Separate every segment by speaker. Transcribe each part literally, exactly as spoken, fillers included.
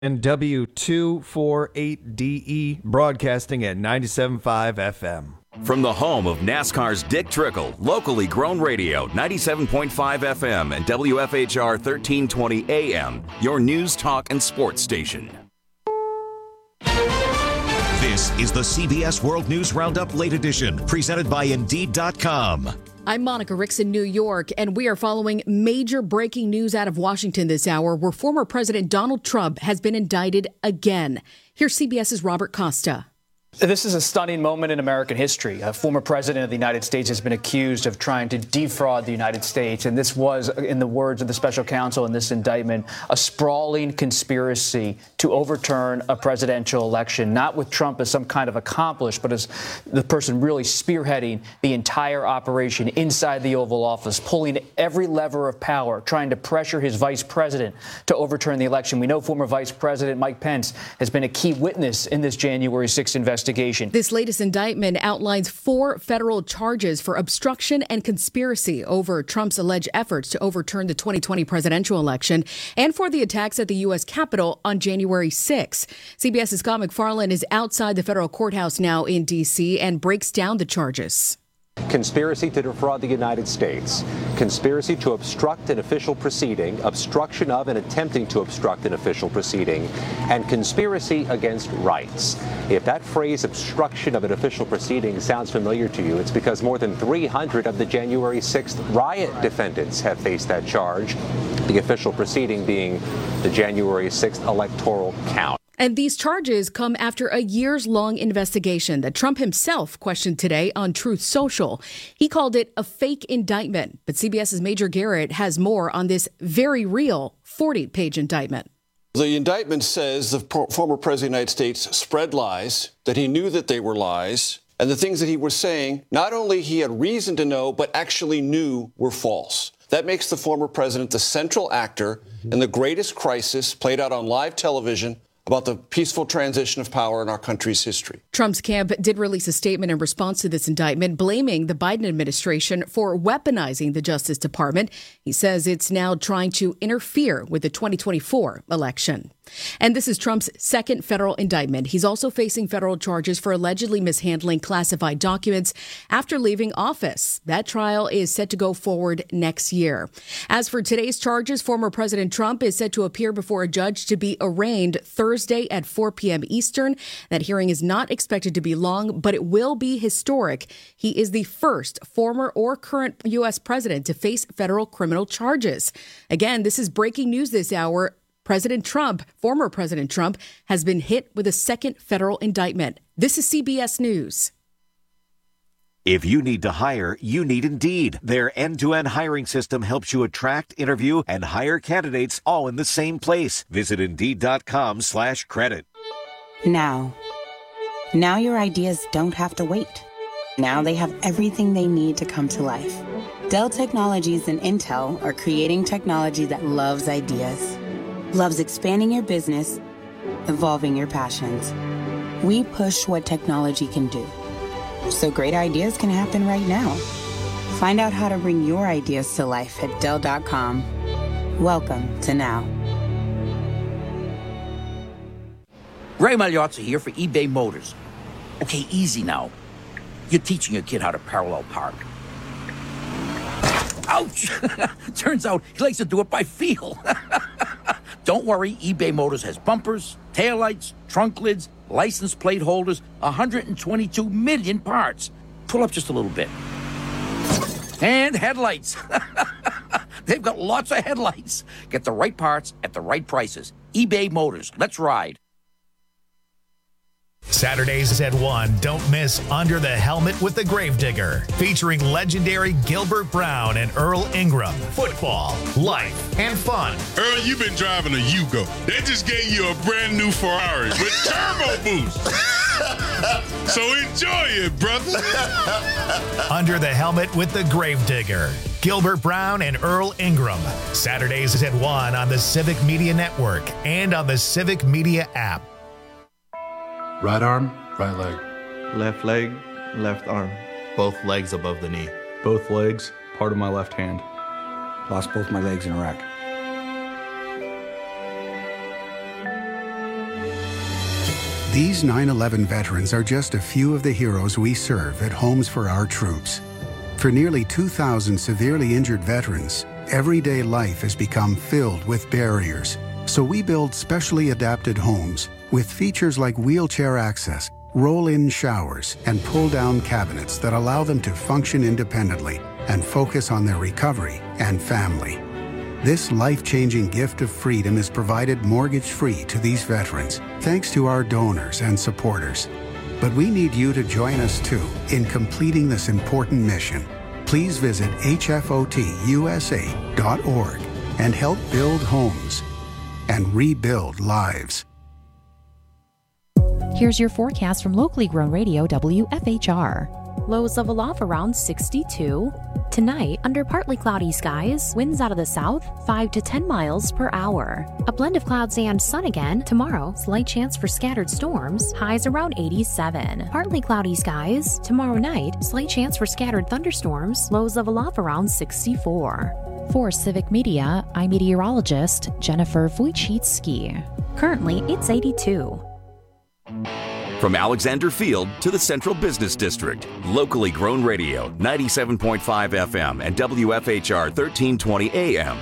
Speaker 1: And W two forty-eight D E, broadcasting at ninety-seven point five F M.
Speaker 2: From the home of NASCAR's Dick Trickle, locally grown radio, ninety-seven point five F M and W F H R thirteen twenty A M, your news, talk, and sports station.
Speaker 3: This is the C B S World News Roundup Late Edition, presented by Indeed dot com.
Speaker 4: I'm Monica Ricks in New York, and we are following major breaking news out of Washington this hour, where former President Donald Trump has been indicted again. Here's CBS's Robert Costa.
Speaker 5: This is a stunning moment in American history. A former president of the United States has been accused of trying to defraud the United States. And this was, in the words of the special counsel in this indictment, a sprawling conspiracy to overturn a presidential election, not with Trump as some kind of accomplice, but as the person really spearheading the entire operation inside the Oval Office, pulling every lever of power, trying to pressure his vice president to overturn the election. We know former Vice President Mike Pence has been a key witness in this January sixth investigation.
Speaker 4: This latest indictment outlines four federal charges for obstruction and conspiracy over Trump's alleged efforts to overturn the twenty twenty presidential election and for the attacks at the U S Capitol on January sixth. CBS's Scott MacFarlane is outside the federal courthouse now in D C and breaks down the charges.
Speaker 6: Conspiracy to defraud the United States, conspiracy to obstruct an official proceeding, obstruction of and attempting to obstruct an official proceeding, and conspiracy against rights. If that phrase, obstruction of an official proceeding, sounds familiar to you, it's because more than three hundred of the January sixth riot defendants have faced that charge, the official proceeding being the January sixth electoral count.
Speaker 4: And these charges come after a years-long investigation that Trump himself questioned today on Truth Social. He called it a fake indictment. But CBS's Major Garrett has more on this very real forty-page indictment.
Speaker 7: The indictment says the former president of the United States spread lies, that he knew that they were lies, and the things that he was saying, not only he had reason to know, but actually knew were false. That makes the former president the central actor in the greatest crisis played out on live television about the peaceful transition of power in our country's history.
Speaker 4: Trump's camp did release a statement in response to this indictment, blaming the Biden administration for weaponizing the Justice Department. He says it's now trying to interfere with the twenty twenty-four election. And this is Trump's second federal indictment. He's also facing federal charges for allegedly mishandling classified documents after leaving office. That trial is set to go forward next year. As for today's charges, former President Trump is set to appear before a judge to be arraigned Thursday at four p.m. Eastern. That hearing is not expected to be long, but it will be historic. He is the first former or current U S president to face federal criminal charges. Again, this is breaking news this hour. President Trump, former President Trump, has been hit with a second federal indictment. This is C B S News.
Speaker 3: If you need to hire, you need Indeed. Their end-to-end hiring system helps you attract, interview, and hire candidates all in the same place. Visit Indeed.com slash credit.
Speaker 8: Now. Now your ideas don't have to wait. Now they have everything they need to come to life. Dell Technologies and Intel are creating technology that loves ideas. Loves expanding your business, evolving your passions. We push what technology can do, so great ideas can happen right now. Find out how to bring your ideas to life at Dell dot com. Welcome to Now.
Speaker 9: Ray Magliozzi here for eBay Motors. Okay, easy now. You're teaching your kid how to parallel park. Ouch! Turns out he likes to do it by feel. Don't worry, eBay Motors has bumpers, taillights, trunk lids, license plate holders, one hundred twenty-two million parts. Pull up just a little bit. And headlights. They've got lots of headlights. Get the right parts at the right prices. eBay Motors. Let's ride.
Speaker 10: Saturdays at one, don't miss Under the Helmet with the Gravedigger, featuring legendary Gilbert Brown and Earl Ingram. Football, life, and fun.
Speaker 11: Earl, you've been driving a Yugo. They just gave you a brand new Ferrari with turbo boost. So enjoy it, brother.
Speaker 10: Under the Helmet with the Gravedigger. Gilbert Brown and Earl Ingram. Saturdays at one on the Civic Media Network and on the Civic Media app.
Speaker 12: Right arm, right leg.
Speaker 13: Left leg, left arm.
Speaker 14: Both legs above the knee.
Speaker 12: Both legs, part of my left hand.
Speaker 15: Lost both my legs in Iraq. These nine eleven veterans are just a few of the heroes we serve at Homes for Our Troops. For nearly two thousand severely injured veterans, everyday life has become filled with barriers. So we build specially adapted homes with features like wheelchair access, roll-in showers, and pull-down cabinets that allow them to function independently and focus on their recovery and family. This life-changing gift of freedom is provided mortgage-free to these veterans, thanks to our donors and supporters. But we need you to join us too in completing this important mission. Please visit H F O T U S A dot org and help build homes and rebuild lives.
Speaker 16: Here's your forecast from locally grown radio W F H R. Lows level off around sixty-two. Tonight, under partly cloudy skies, winds out of the south, five to ten miles per hour. A blend of clouds and sun again. Tomorrow, slight chance for scattered storms, highs around eighty-seven. Partly cloudy skies. Tomorrow night, slight chance for scattered thunderstorms, lows level off around sixty-four. For Civic Media, I'm meteorologist Jennifer Wojcicki. Currently, it's eighty-two.
Speaker 2: From Alexander Field to the Central Business District, locally grown radio, ninety-seven point five F M and W F H R thirteen twenty A M.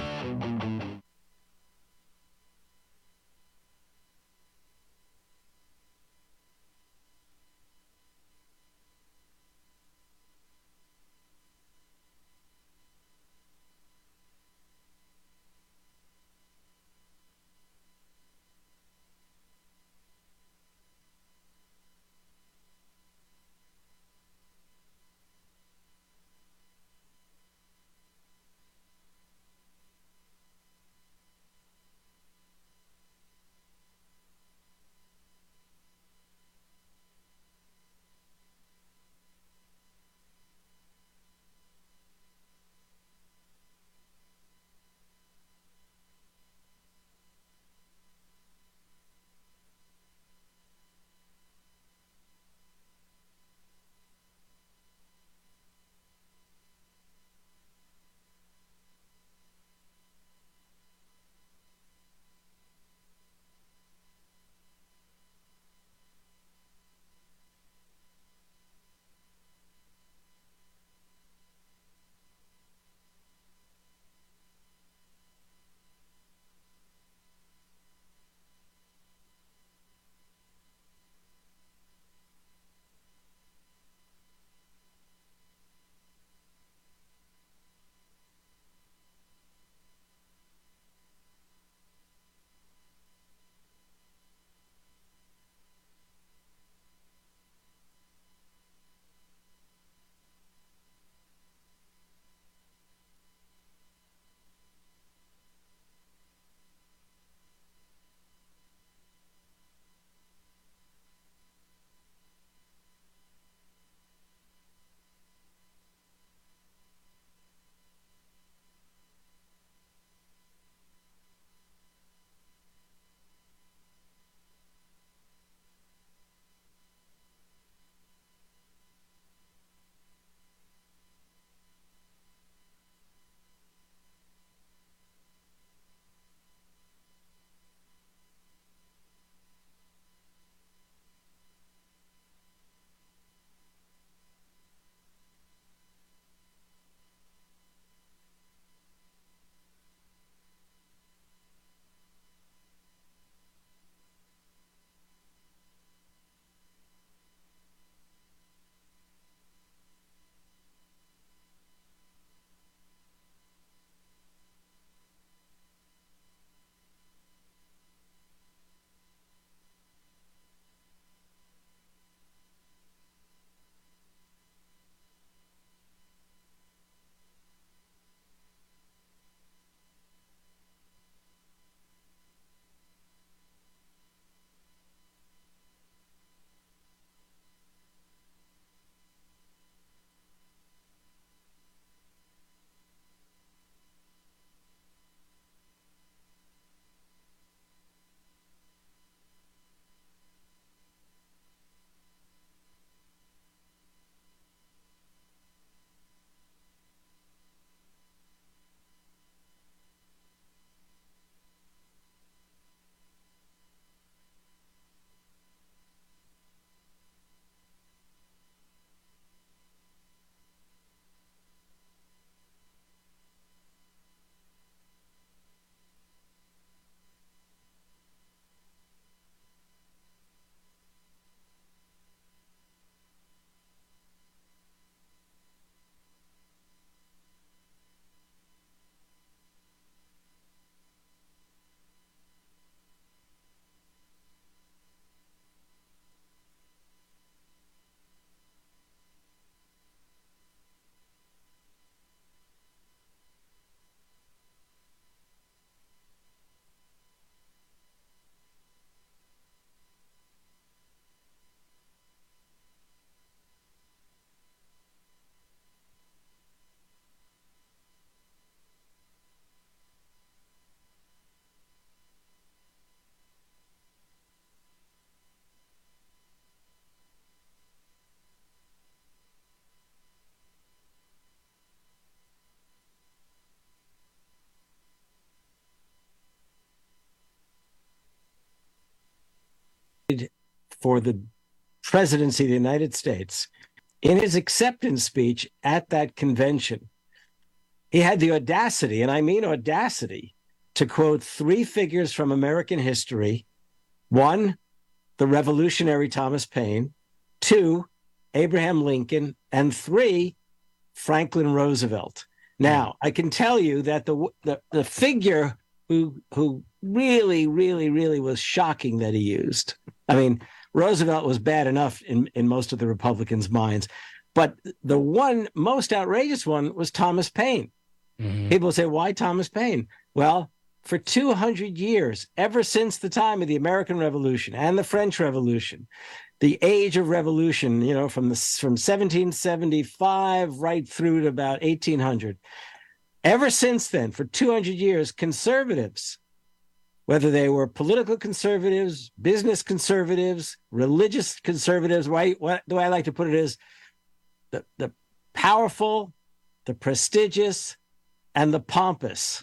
Speaker 17: for the presidency of the United States, in his acceptance speech at that convention, he had the audacity, and I mean audacity, to quote three figures from American history. One, the revolutionary Thomas Paine. Two, Abraham Lincoln. And three, Franklin Roosevelt. Now, I can tell you that the the, the figure who who really, really, really was shocking that he used. I mean, Roosevelt was bad enough in, in most of the Republicans' minds, but the one most outrageous one was Thomas Paine. Mm-hmm. People say, why Thomas Paine? Well, for two hundred years, ever since the time of the American Revolution and the French Revolution, the age of revolution, you know, from the from seventeen seventy-five right through to about eighteen hundred. Ever since then, for two hundred years, conservatives, whether they were political conservatives, business conservatives, religious conservatives, why, what, the way I like to put it is the, the powerful, the prestigious, and the pompous.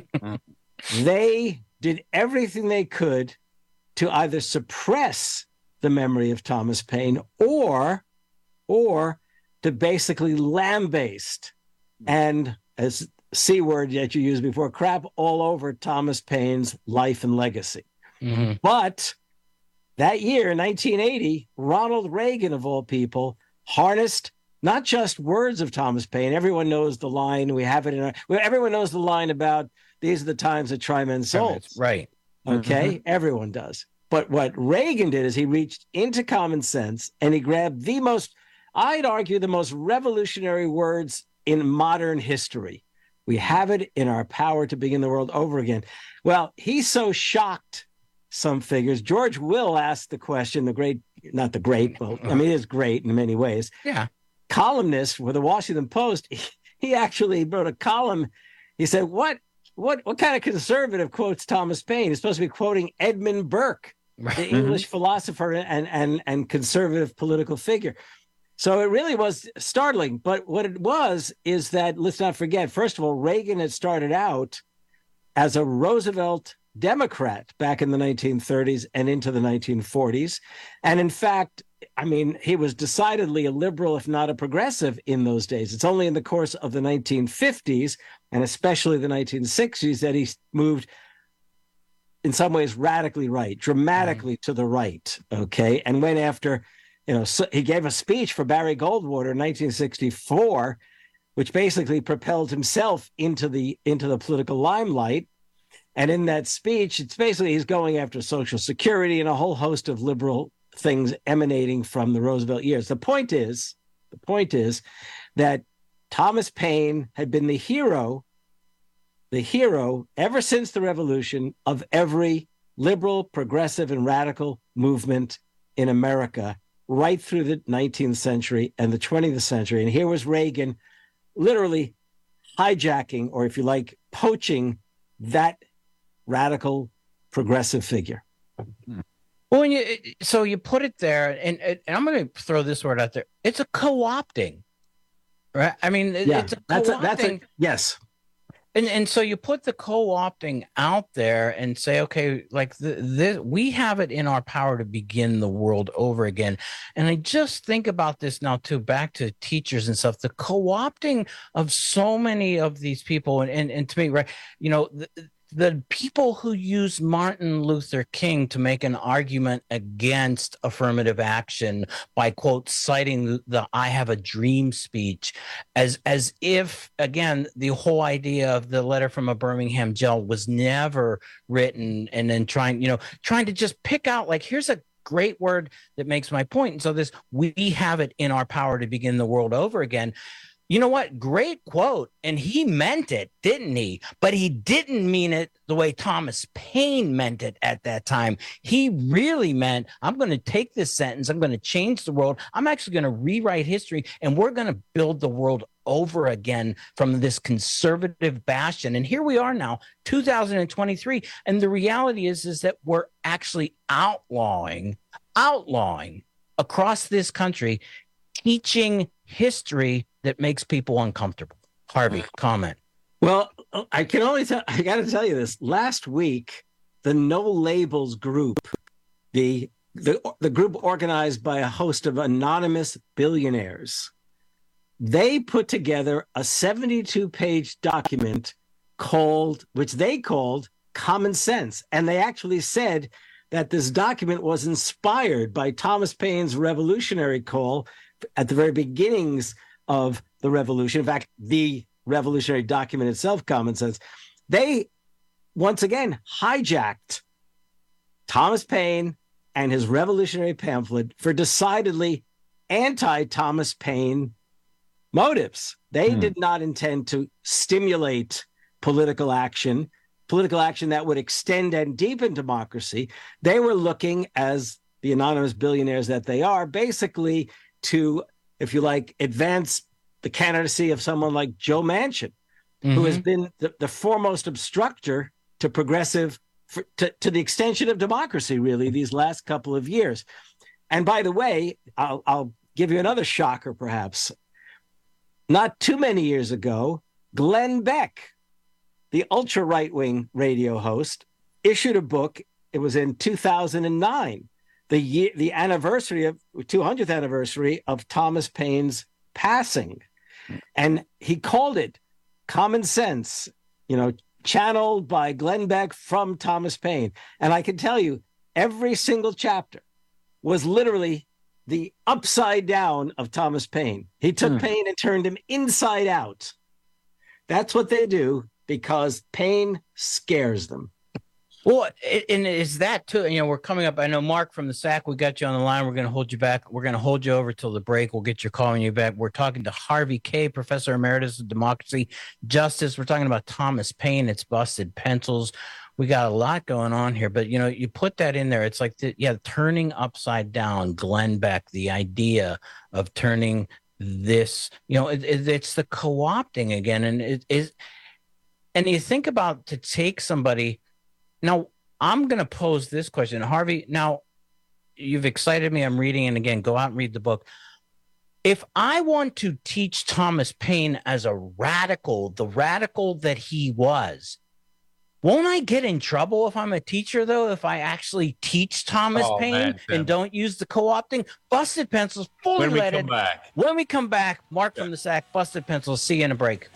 Speaker 17: They did everything they could to either suppress the memory of Thomas Paine or, or to basically lambaste and, as C word that you used before, crap all over Thomas Paine's life and legacy. Mm-hmm. But that year, nineteen eighty, Ronald Reagan, of all people, harnessed not just words of Thomas Paine. Everyone knows the line. We have it in our, everyone knows the line about these are the times that try men's souls.
Speaker 18: Right.
Speaker 17: Okay.
Speaker 18: Mm-hmm.
Speaker 17: Everyone does. But what Reagan did is he reached into common sense and he grabbed the most, I'd argue, the most revolutionary words in modern history. We have it in our power to begin the world over again. Well, he so shocked some figures. George Will asked the question, the great, not the great, well, I mean, it is great in many ways.
Speaker 18: Yeah.
Speaker 17: Columnist for the Washington Post, he, he actually wrote a column. He said, what, what, what kind of conservative quotes Thomas Paine? He's supposed to be quoting Edmund Burke, the English philosopher and, and, and conservative political figure. So it really was startling. But what it was is that, let's not forget, first of all, Reagan had started out as a Roosevelt Democrat back in the nineteen thirties and into the nineteen forties. And in fact, I mean, he was decidedly a liberal, if not a progressive, in those days. It's only in the course of the nineteen fifties and especially the nineteen sixties that he moved in some ways radically right, dramatically mm. to the right, okay, and went after, you know, so he gave a speech for Barry Goldwater in nineteen sixty-four, which basically propelled himself into the into the political limelight. And in that speech, it's basically he's going after Social Security and a whole host of liberal things emanating from the Roosevelt years. The point is, the point is that Thomas Paine had been the hero, the hero ever since the revolution of every liberal, progressive, and radical movement in America, right through the nineteenth century and the twentieth century. And here was Reagan literally hijacking, or if you like, poaching that radical progressive figure.
Speaker 18: Well, when you, so you put it there, and, and I'm going to throw this word out there. It's a co-opting, right? I mean,
Speaker 17: yeah,
Speaker 18: it's a
Speaker 17: that's
Speaker 18: co-opting.
Speaker 17: A, that's a, yes.
Speaker 18: And and so you put the co-opting out there and say, okay, like the, the, we have it in our power to begin the world over again. And I just think about this now too, back to teachers and stuff, the co-opting of so many of these people. And, and, and to me, right, you know, the, the people who use Martin Luther King to make an argument against affirmative action by, quote, citing the I Have a Dream speech as as if, again, the whole idea of the letter from a Birmingham jail was never written, and then trying, you know, trying to just pick out, like, here's a great word that makes my point. And so this, we have it in our power to begin the world over again. You know what? Great quote. And he meant it, didn't he? But he didn't mean it the way Thomas Paine meant it at that time. He really meant, I'm going to take this sentence, I'm going to change the world. I'm actually going to rewrite history, and we're going to build the world over again from this conservative bastion. And here we are now, two thousand twenty-three. And the reality is, is that we're actually outlawing, outlawing across this country, teaching history that makes people uncomfortable. Harvey, comment.
Speaker 17: Well, I can only tell, I got to tell you this. Last week, the No Labels group, the the, the group organized by a host of anonymous billionaires. They put together a seventy-two page document called, which they called Common Sense. And they actually said that this document was inspired by Thomas Paine's revolutionary call at the very beginnings of the revolution. In fact, the revolutionary document itself, Common Sense, they once again hijacked Thomas Paine and his revolutionary pamphlet for decidedly anti-Thomas Paine motives. They hmm. did not intend to stimulate political action, political action that would extend and deepen democracy. They were looking, as the anonymous billionaires that they are, basically to, if you like, advance the candidacy of someone like Joe Manchin, mm-hmm. who has been the, the foremost obstructor to progressive, for, to, to the extension of democracy, really, these last couple of years. And by the way, I'll, I'll give you another shocker, perhaps. Not too many years ago, Glenn Beck, the ultra right-wing radio host, issued a book. It was in two thousand nine, the year, the anniversary of two hundredth anniversary of Thomas Paine's passing, and he called it Common Sense. You know, channeled by Glenn Beck from Thomas Paine. And I can tell you, every single chapter was literally the upside down of Thomas Paine. He took mm. Paine and turned him inside out. That's what they do, because Paine scares them.
Speaker 18: Well, and is that too, you know, we're coming up. I know, Mark from the S A C, we got you on the line. We're going to hold you back. We're going to hold you over till the break. We'll get you calling you back. We're talking to Harvey Kaye, Professor Emeritus of Democracy, Justice. We're talking about Thomas Paine. It's busted pencils. We got a lot going on here, but, you know, you put that in there. It's like, the, yeah, turning upside down, Glenn Beck, the idea of turning this, you know, it, it, it's the co-opting again. And it is, and you think about to take somebody. Now, I'm going to pose this question, Harvey. Now, you've excited me. I'm reading, and again, go out and read the book. If I want to teach Thomas Paine as a radical, the radical that he was, won't I get in trouble if I'm a teacher, though, if I actually teach Thomas oh, Paine man, and don't use the co-opting? Busted Pencils, fully
Speaker 19: when
Speaker 18: leaded.
Speaker 19: We come back.
Speaker 18: When we come back, Mark yeah. from the S A C, Busted Pencils. See you in a break.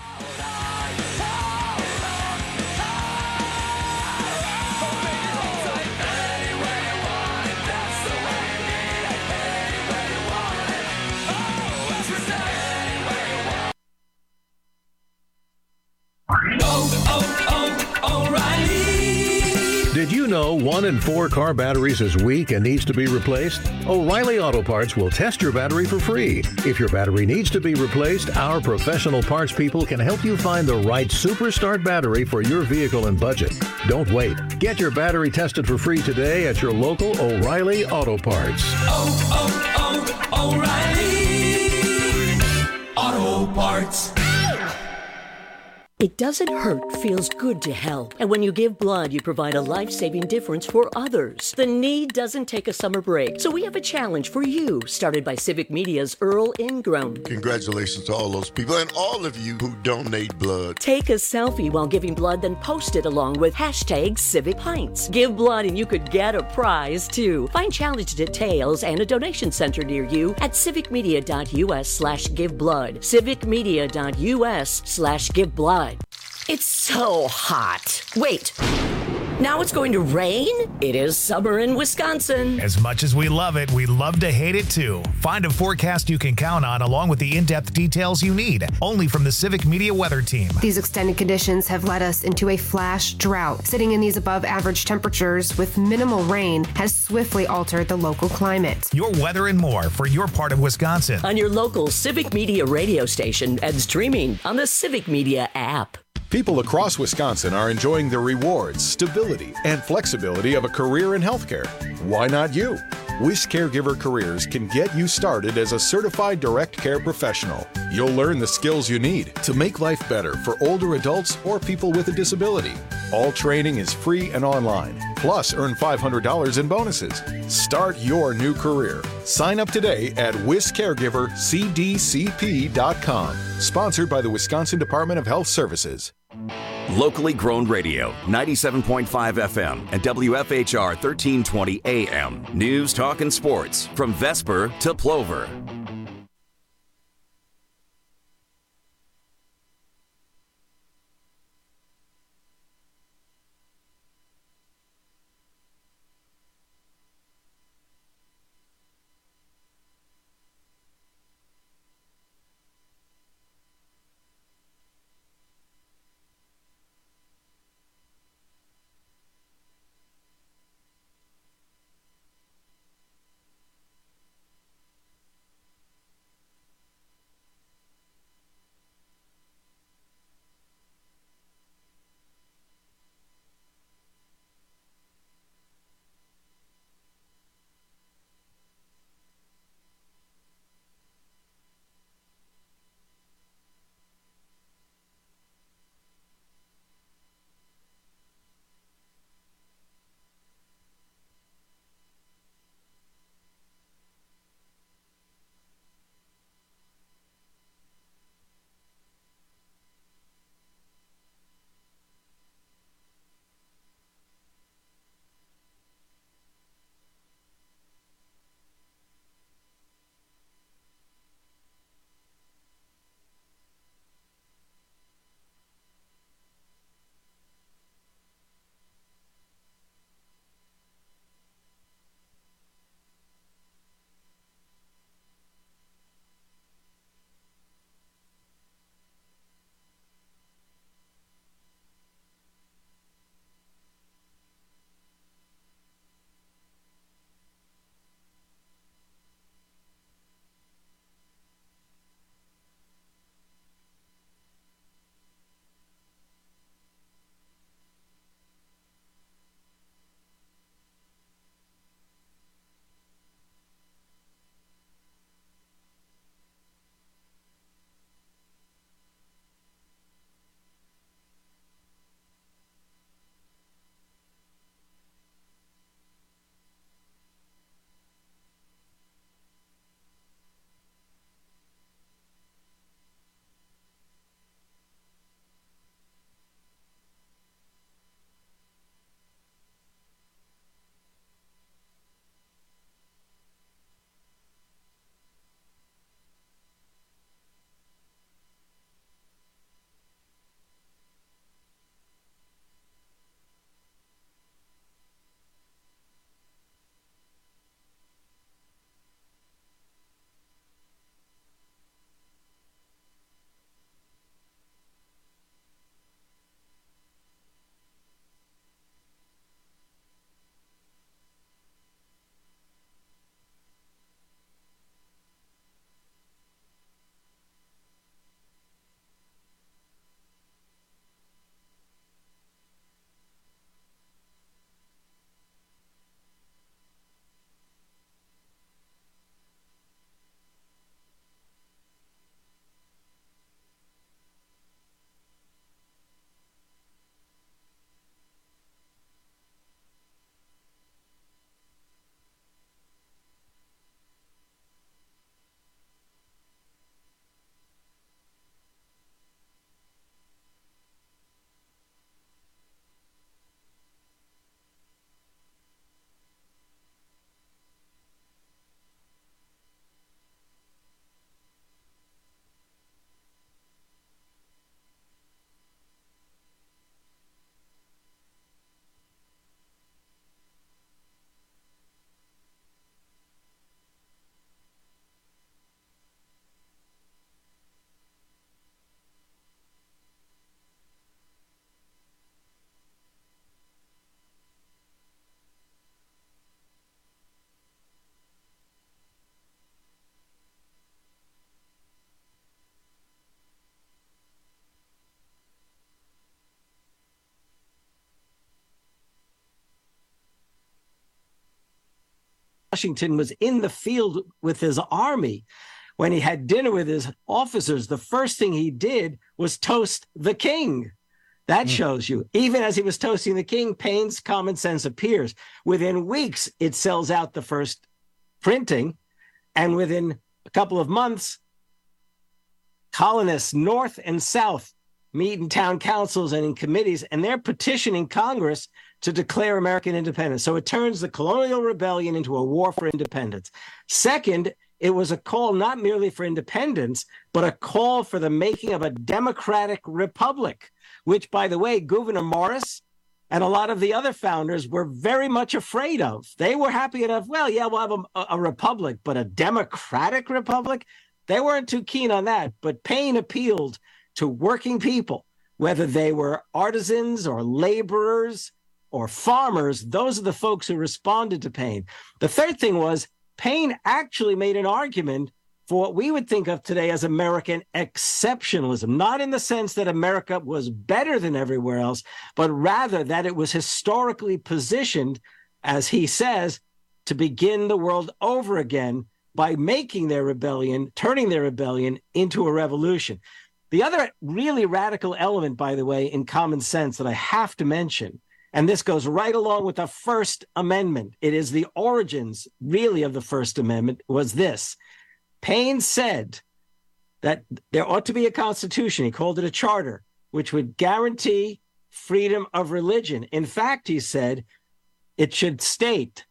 Speaker 20: Did you know one in four car batteries is weak and needs to be replaced? O'Reilly Auto Parts will test your battery for free. If your battery needs to be replaced, our professional parts people can help you find the right Superstart battery for your vehicle and budget. Don't wait. Get your battery tested for free today at your local O'Reilly Auto Parts.
Speaker 21: Oh, oh, oh, O'Reilly Auto Parts.
Speaker 22: It doesn't hurt, feels good to help. And when you give blood, you provide a life-saving difference for others. The need doesn't take a summer break. So we have a challenge for you, started by Civic Media's Earl Ingram.
Speaker 23: Congratulations to all those people and all of you who donate blood.
Speaker 22: Take a selfie while giving blood, then post it along with hashtag Civic Pints. Give blood and you could get a prize, too. Find challenge details and a donation center near you at civicmedia.us slash give blood. civicmedia.us slash give blood. It's so hot. Wait, now it's going to rain? It is summer in Wisconsin.
Speaker 10: As much as we love it, we love to hate it too. Find a forecast you can count on along with the in-depth details you need, only from the Civic Media Weather Team.
Speaker 24: These extended conditions have led us into a flash drought. Sitting in these above average temperatures with minimal rain has swiftly altered the local climate.
Speaker 10: Your weather and more for your part of Wisconsin.
Speaker 22: On your local Civic Media radio station and streaming on the Civic Media app.
Speaker 25: People across Wisconsin are enjoying the rewards, stability, and flexibility of a career in healthcare. Why not you? Wish Caregiver Careers can get you started as a certified direct care professional. You'll learn the skills you need to make life better for older adults or people with a disability. All training is free and online. Plus, earn five hundred dollars in bonuses. Start your new career. Sign up today at wish caregiver c d c p dot com. Sponsored by the Wisconsin Department of Health Services.
Speaker 2: Locally grown radio, ninety-seven point five F M and W F H R thirteen twenty A M. News, talk, and sports from Vesper to Plover.
Speaker 17: Washington was in the field with his army. When he had dinner with his officers, the first thing he did was toast the king. That mm. shows you. Even as he was toasting the king, Paine's Common Sense appears. Within weeks, it sells out the first printing. And within a couple of months, colonists north and south meet in town councils and in committees, and they're petitioning Congress to declare American independence. So it turns the colonial rebellion into a war for independence. Second, it was a call not merely for independence, but a call for the making of a democratic republic, which, by the way, Gouverneur Morris and a lot of the other founders were very much afraid of. They were happy enough, well, yeah, we'll have a, a republic, but a democratic republic? They weren't too keen on that. But Paine appealed to working people, whether they were artisans or laborers or farmers. Those are the folks who responded to Paine. The third thing was Paine actually made an argument for what we would think of today as American exceptionalism, not in the sense that America was better than everywhere else, but rather that it was historically positioned, as he says, to begin the world over again by making their rebellion, turning their rebellion into a revolution. The other really radical element, by the way, in Common Sense that I have to mention, and this goes right along with the First Amendment, it is the origins, really, of the First Amendment, was this. Paine said that there ought to be a constitution, he called it a charter, which would guarantee freedom of religion. In fact, he said, it should state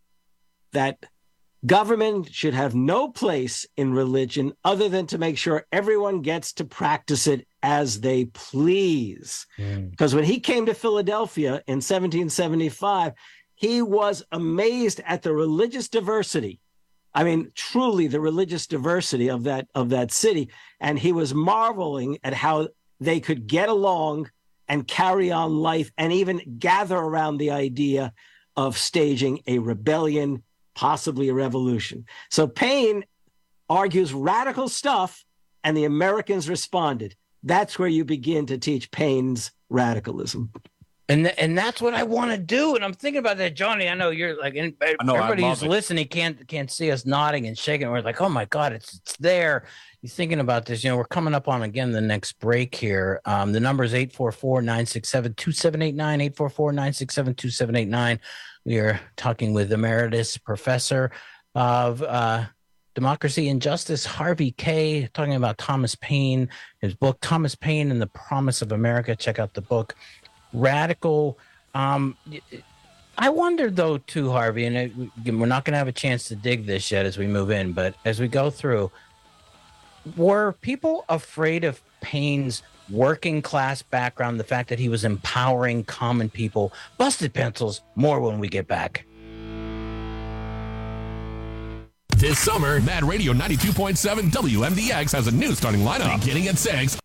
Speaker 17: that government should have no place in religion other than to make sure everyone gets to practice it as they please. Mm. Because when he came to Philadelphia in seventeen seventy-five, he was amazed at the religious diversity. I mean, truly the religious diversity of that of that city. And he was marveling at how they could get along and carry on life and even gather around the idea of staging a rebellion, possibly a revolution. So Paine argues radical stuff, and the Americans responded. That's where you begin to teach Paine's radicalism.
Speaker 18: And th- and that's what I want to do. And I'm thinking about that, Johnny. I know you're like, and
Speaker 9: know,
Speaker 18: everybody who's listening can't can't see us nodding and shaking. We're like, oh my God, it's it's there. You're thinking about this. You know, we're coming up on again the next break here. Um, the number is eight four four, nine six seven, two seven eight nine, eight four four, nine six seven, two seven eight nine. We are talking with Emeritus Professor of uh, Democracy and Justice, Harvey Kaye, talking about Thomas Paine, his book, Thomas Paine and the Promise of America. Check out the book. Radical. Um, I wonder, though, too, Harvey, and it, we're not going to have a chance to dig this yet as we move in, but as we go through, were people afraid of Paine's working class background, the fact that he was empowering common people? Busted pencils, more when we get back.
Speaker 21: This summer, Mad Radio ninety-two point seven W M D X has a new starting lineup beginning at six.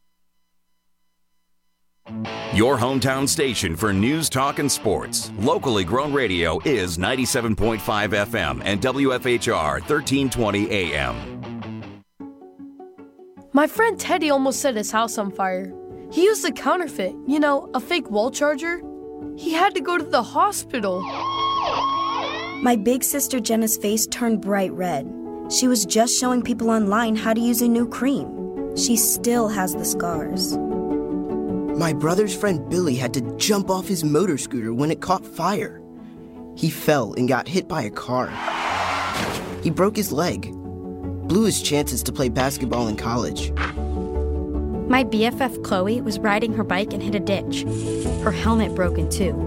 Speaker 2: Your hometown station for news, talk, and sports. Locally grown radio is ninety-seven point five F M and W F H R thirteen twenty A M.
Speaker 1: My friend Teddy almost set his house on fire. He used a counterfeit, you know, a fake wall charger. He had to go to the hospital.
Speaker 5: My big sister Jenna's face turned bright red. She was just showing people online how to use a new cream. She still has the scars.
Speaker 6: My brother's friend Billy had to jump off his motor scooter when it caught fire. He fell and got hit by a car. He broke his leg, blew his chances to play basketball in college.
Speaker 5: My B F F Chloe was riding her bike and hit a ditch. Her helmet broke in two.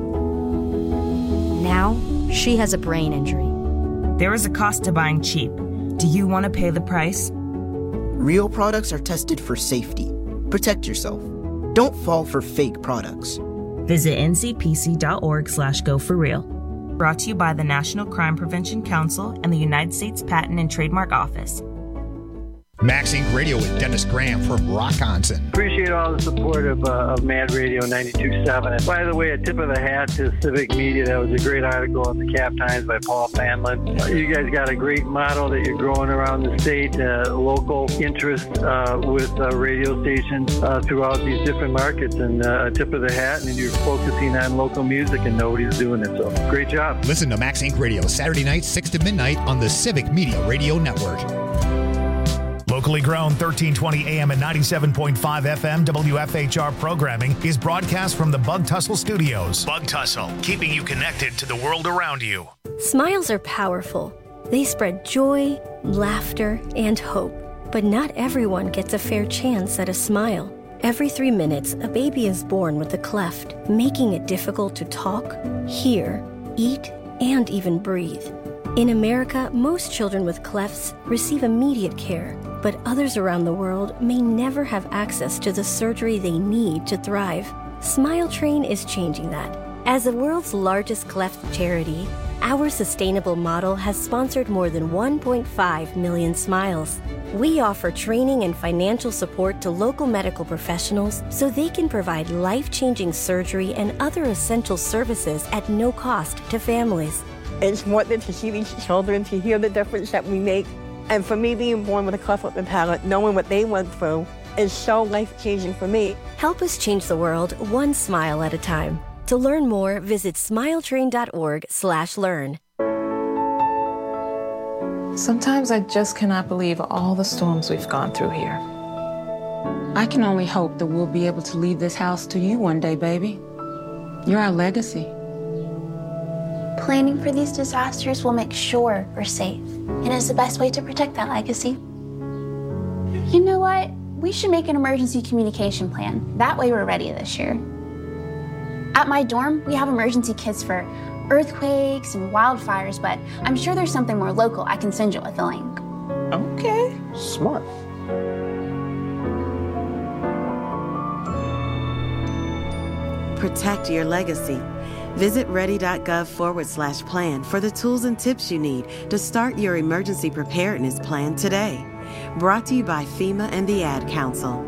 Speaker 5: Now, she has a brain injury.
Speaker 7: There is a cost to buying cheap. Do you want to pay the price?
Speaker 6: Real products are tested for safety. Protect yourself. Don't fall for fake products.
Speaker 7: Visit N C P C dot org slash go for real. Brought to you by the National Crime Prevention Council and the United States Patent and Trademark Office.
Speaker 19: Max Inc Radio with Dennis Graham from Rockonson.
Speaker 26: Appreciate all the support of, uh, of Mad Radio ninety-two point seven. And by the way, a tip of the hat to Civic Media. That was a great article in the Cap Times by Paul Fanlin. Uh, you guys got a great model that you're growing around the state, uh, local interest uh, with uh, radio stations uh, throughout these different markets. And uh, a tip of the hat, and you're focusing on local music, and nobody's doing it. So great job.
Speaker 19: Listen to Max Inc Radio Saturday nights, six to midnight on the Civic Media Radio Network.
Speaker 10: Locally grown thirteen twenty A M and ninety-seven point five F M W F H R programming is broadcast from the Bug Tussle Studios. Bug Tussle, keeping you connected to the world around you.
Speaker 24: Smiles are powerful. They spread joy, laughter, and hope. But not everyone gets a fair chance at a smile.
Speaker 3: Every three minutes, a baby is born with a cleft, making it difficult to talk, hear, eat, and even breathe. In America, most children with clefts receive immediate care, but others around the world may never have access to the surgery they need to thrive. Smile Train is changing that. As the world's largest cleft charity, our sustainable model has sponsored more than one point five million smiles. We offer training and financial support to local medical professionals so they can provide life-changing surgery and other essential services at no cost to families.
Speaker 4: It's more than to see these children, to hear the difference that we make. And for me, being born with a cleft lip and palate, knowing what they went through, is so life-changing for me.
Speaker 3: Help us change the world one smile at a time. To learn more, visit smiletrain.org slash learn.
Speaker 8: Sometimes I just cannot believe all the storms we've gone through here.
Speaker 11: I can only hope that we'll be able to leave this house to you one day, baby. You're our legacy.
Speaker 13: Planning for these disasters will make sure we're safe, and is the best way to protect that legacy. You know what? We should make an emergency communication plan. That way we're ready this year. At my dorm, we have emergency kits for earthquakes and wildfires, but I'm sure there's something more local I can send you with a link.
Speaker 4: Okay. Smart.
Speaker 14: Protect your legacy. Visit ready.gov forward slash plan for the tools and tips you need to start your emergency preparedness plan today. Brought to you by FEMA and the Ad Council.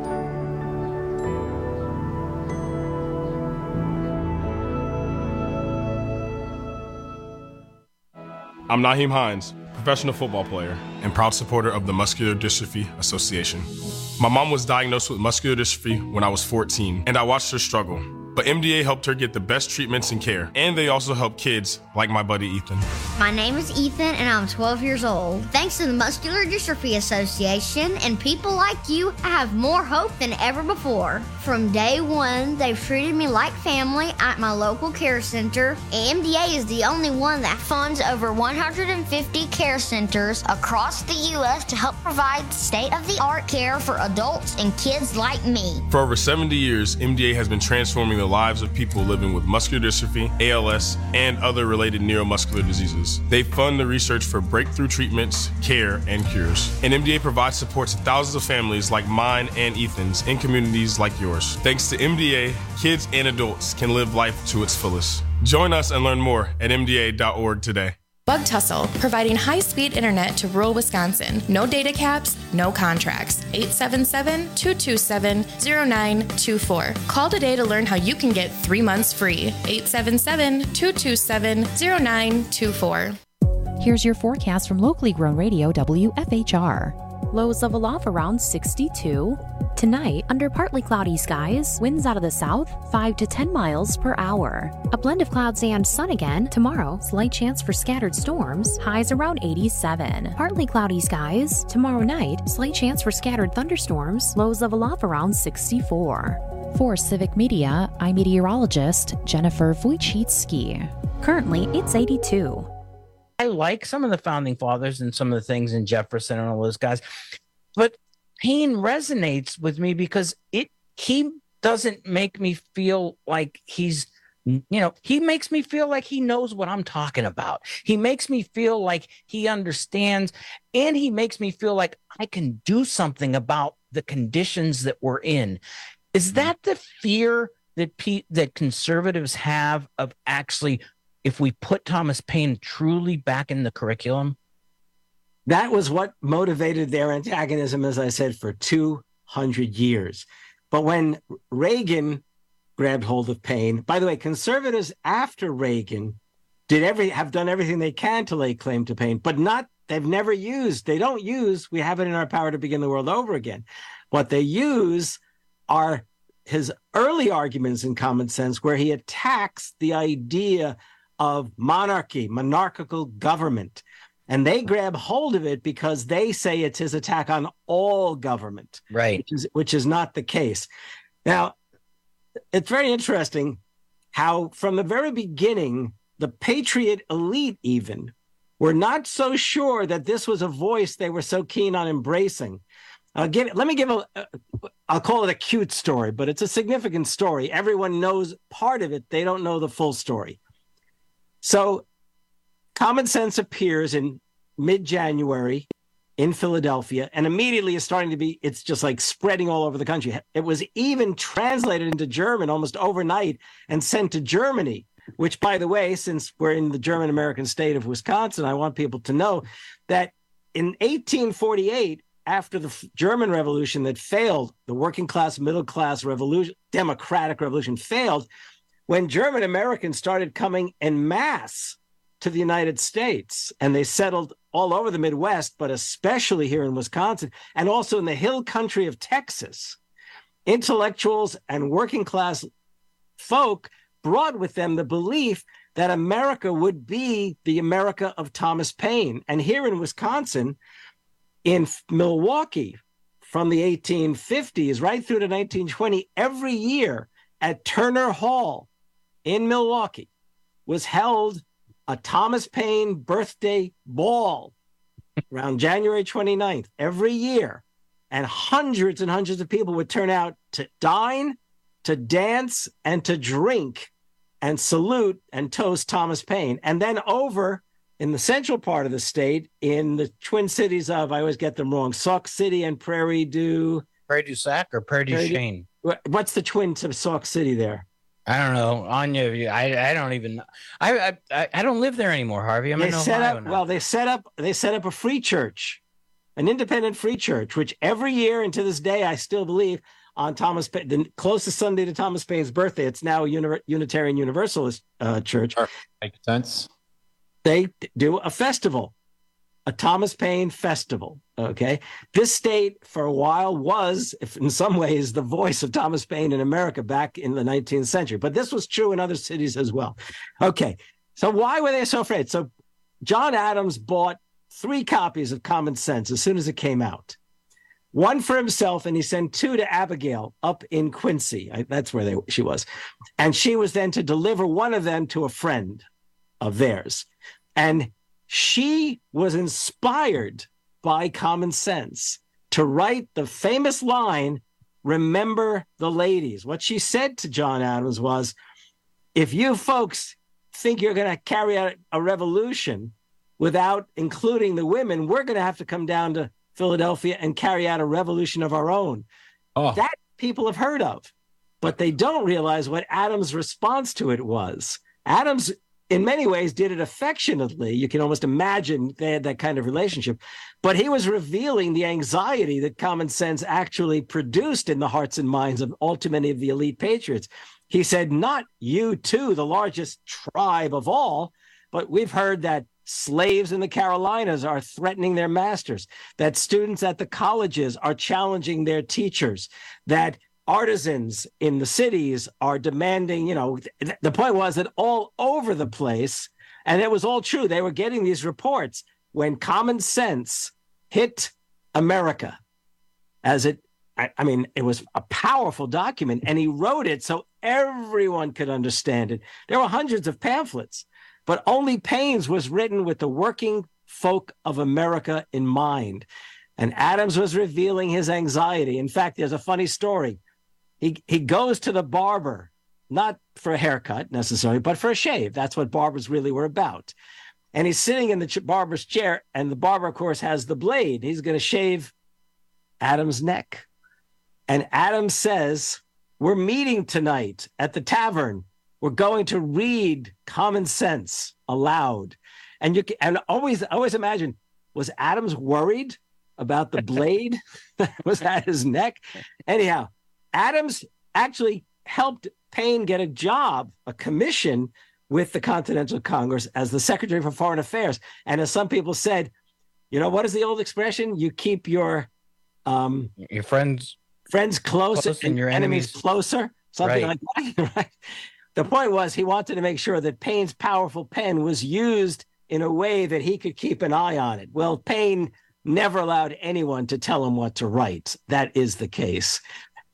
Speaker 27: I'm Naheem Hines, professional football player and proud supporter of the Muscular Dystrophy Association. My mom was diagnosed with muscular dystrophy when I was fourteen, and I watched her struggle. But M D A helped her get the best treatments and care, and they also help kids like my buddy Ethan.
Speaker 28: My name is Ethan, and I'm twelve years old. Thanks to the Muscular Dystrophy Association and people like you, I have more hope than ever before. From day one, they've treated me like family at my local care center. M D A is the only one that funds over one hundred fifty care centers across the U S to help provide state-of-the-art care for adults and kids like me.
Speaker 27: For over seventy years, M D A has been transforming the lives of people living with muscular dystrophy, A L S, and other related neuromuscular diseases. They fund the research for breakthrough treatments, care, and cures. And M D A provides support to thousands of families like mine and Ethan's in communities like yours. Thanks to M D A, kids and adults can live life to its fullest. Join us and learn more at M D A dot org today.
Speaker 29: Bug Tussle, providing high-speed internet to rural Wisconsin. No data caps, no contracts. eight seven seven, two two seven, zero nine two four. Call today to learn how you can get three months free. eight seven seven, two two seven, zero nine two four.
Speaker 16: Here's your forecast from locally grown radio W F H R. Lows level off around sixty-two. Tonight, under partly cloudy skies, winds out of the south, five to ten miles per hour. A blend of clouds and sun again. Tomorrow, slight chance for scattered storms, highs around eighty-seven. Partly cloudy skies. Tomorrow night, slight chance for scattered thunderstorms, lows level off around sixty-four. For Civic Media, I'm meteorologist Jennifer Wojcicki. Currently, it's eighty-two.
Speaker 18: I like some of the founding fathers and some of the things in Jefferson and all those guys, but Payne resonates with me because it he doesn't make me feel like he's, you know, he makes me feel like he knows what I'm talking about. He makes me feel like he understands, and he makes me feel like I can do something about the conditions that we're in. Is that the fear that P- that conservatives have of actually, if we put Thomas Paine truly back in the curriculum?
Speaker 17: That was what motivated their antagonism, as I said, for two hundred years. But when Reagan grabbed hold of Paine, by the way, conservatives after Reagan did every have done everything they can to lay claim to Paine, but not, they've never used, they don't use, we have it in our power to begin the world over again. What they use are his early arguments in Common Sense, where he attacks the idea of monarchy, monarchical government. And they grab hold of it because they say it's his attack on all government,
Speaker 18: right?
Speaker 17: Which is, which is not the case. Now, it's very interesting how from the very beginning, the patriot elite even were not so sure that this was a voice they were so keen on embracing. Uh, give, let me give a, I'll call it a cute story, but it's a significant story. Everyone knows part of it. They don't know the full story. So Common Sense appears in mid-January in Philadelphia, and immediately is starting to be, it's just like spreading all over the country. It was even translated into German almost overnight and sent to Germany, which, by the way, since we're in the German-American state of Wisconsin, I want people to know that in eighteen forty-eight, after the German Revolution that failed, the working class, middle class revolution, democratic revolution failed, when German Americans started coming en masse to the United States, and they settled all over the Midwest, but especially here in Wisconsin, and also in the hill country of Texas, intellectuals and working class folk brought with them the belief that America would be the America of Thomas Paine. And here in Wisconsin, in Milwaukee, from the eighteen fifties right through to nineteen twenty, every year at Turner Hall in Milwaukee was held a Thomas Paine birthday ball around January twenty-ninth every year. And hundreds and hundreds of people would turn out to dine, to dance, and to drink and salute and toast Thomas Paine. And then over in the central part of the state, in the Twin Cities of, I always get them wrong, Sauk City and Prairie du...
Speaker 18: Prairie du Sac or Prairie du Chien?
Speaker 17: What's the twin to Sauk City there?
Speaker 18: I don't know. Anya, I I don't even. I I I don't live there anymore, Harvey. I'm
Speaker 17: they
Speaker 18: in
Speaker 17: set
Speaker 18: Ohio
Speaker 17: up
Speaker 18: now.
Speaker 17: well. They set up they set up a free church, an independent free church, which every year and to this day I still believe on Thomas Paine, the closest Sunday to Thomas Paine's birthday. It's now a uni- Unitarian Universalist uh, church.
Speaker 2: Makes sense.
Speaker 17: They do a festival, a Thomas Paine festival. Okay, this state for a while was, if in some ways, the voice of Thomas Paine in America back in the nineteenth century. But this was true in other cities as well. Okay, so why were they so afraid? So John Adams bought three copies of Common Sense as soon as it came out. One for himself, and he sent two to Abigail up in Quincy. I, that's where they, she was. And she was then to deliver one of them to a friend of theirs. And she was inspired by Common Sense to write the famous line, "Remember the ladies." What she said to John Adams was, if you folks think you're going to carry out a revolution without including the women, we're going to have to come down to Philadelphia and carry out a revolution of our own. Oh. That people have heard of, but they don't realize what Adams' response to it was. Adams, in many ways, did it affectionately. You can almost imagine they had that kind of relationship. But he was revealing the anxiety that Common Sense actually produced in the hearts and minds of all too many of the elite patriots. He said, not you two, the largest tribe of all, but we've heard that slaves in the Carolinas are threatening their masters, that students at the colleges are challenging their teachers, that artisans in the cities are demanding, you know, th- the point was that all over the place, and it was all true, they were getting these reports when Common Sense hit America, as it, I, I mean, it was a powerful document, and he wrote it so everyone could understand it. There were hundreds of pamphlets, but only Paine's was written with the working folk of America in mind. And Adams was revealing his anxiety. In fact, there's a funny story. He he goes to the barber, not for a haircut necessarily, but for a shave. That's what barbers really were about. And he's sitting in the ch- barber's chair, and the barber, of course, has the blade. He's going to shave Adams' neck. And Adams says, we're meeting tonight at the tavern. We're going to read Common Sense aloud. And you can, and always, always imagine, was Adams worried about the blade that was at his neck? Anyhow, Adams actually helped Paine get a job, a commission with the Continental Congress as the Secretary for Foreign Affairs. And as some people said, you know, what is the old expression? You keep your um,
Speaker 18: your friends
Speaker 17: friends close,
Speaker 18: close
Speaker 17: and
Speaker 18: your
Speaker 17: enemies,
Speaker 18: enemies
Speaker 17: closer, something
Speaker 18: right.
Speaker 17: like that. Right? The point was he wanted to make sure that Paine's powerful pen was used in a way that he could keep an eye on it. Well, Paine never allowed anyone to tell him what to write. That is the case.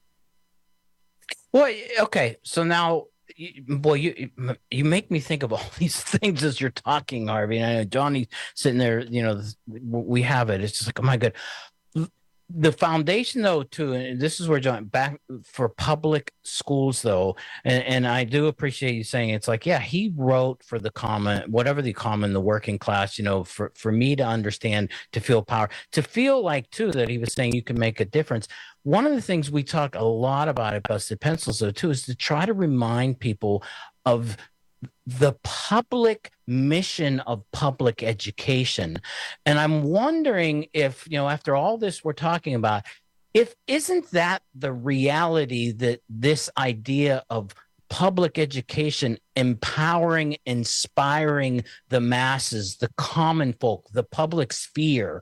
Speaker 18: Well, okay. So now, boy, you you make me think of all these things as you're talking, Harvey. And I know Johnny's sitting there, you know, we have it. It's just like, oh my God. the foundation, though, too, and this is where John back for public schools, though, and, and I do appreciate you saying it's like, yeah, he wrote for the common, whatever the common, the working class, you know, for, for me to understand, to feel power, to feel like, too, that he was saying you can make a difference. One of the things we talk a lot about at Busted Pencils, though, too, is to try to remind people of the public mission of public education. And I'm wondering if, you know, after all this we're talking about, if isn't that the reality, that this idea of public education empowering, inspiring the masses, the common folk, the public sphere,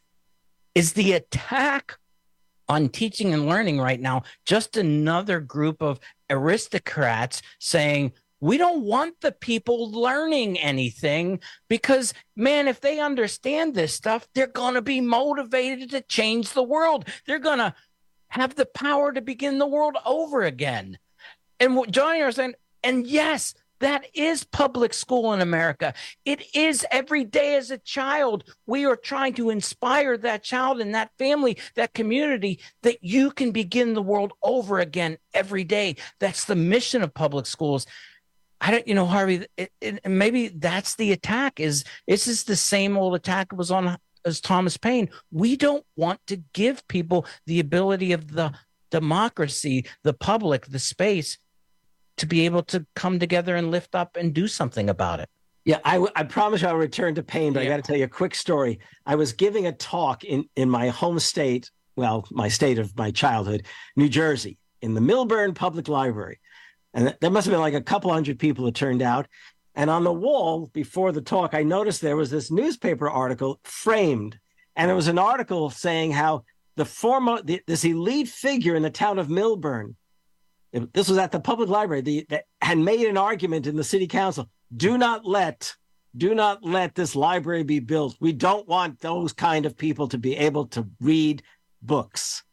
Speaker 18: is the attack on teaching and learning right now just another group of aristocrats saying, we don't want the people learning anything because, man, if they understand this stuff, they're going to be motivated to change the world. They're going to have the power to begin the world over again. And what Johnny was saying, and yes, that is public school in America. It is every day as a child. We are trying to inspire that child and that family, that community, that you can begin the world over again every day. That's the mission of public schools. I don't, you know, Harvey, it, it, maybe that's the attack is, this is the same old attack that was on as Thomas Paine. We don't want to give people the ability of the democracy, the public, the space to be able to come together and lift up and do something about it.
Speaker 17: Yeah, I, I promise you I'll return to Paine, but yeah. I got to tell you a quick story. I was giving a talk in, in my home state, well, my state of my childhood, New Jersey, in the Milburn Public Library. And there must have been like a couple hundred people that turned out. And on the wall before the talk, I noticed there was this newspaper article framed. And it was an article saying how the former, the, this elite figure in the town of Milburn, this was at the public library, the, that had made an argument in the city council. Do not let, do not let this library be built. We don't want those kind of people to be able to read books.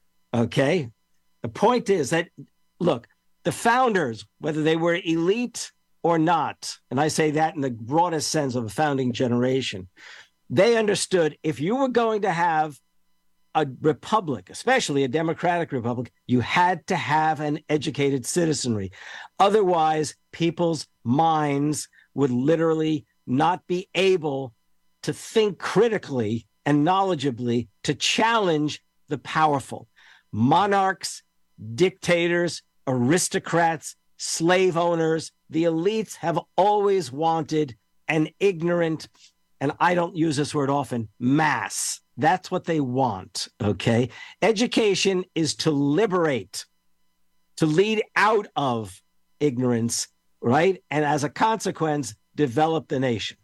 Speaker 17: Okay? The point is that, look, the founders, whether they were elite or not, and I say that in the broadest sense of a founding generation, they understood if you were going to have a republic, especially a democratic republic, you had to have an educated citizenry. Otherwise, people's minds would literally not be able to think critically and knowledgeably to challenge the powerful. Monarchs, dictators, aristocrats, slave owners, the elites have always wanted an ignorant, and I don't use this word often, mass. That's what they want, okay? Education is to liberate, to lead out of ignorance, right? And as a consequence, develop the nation.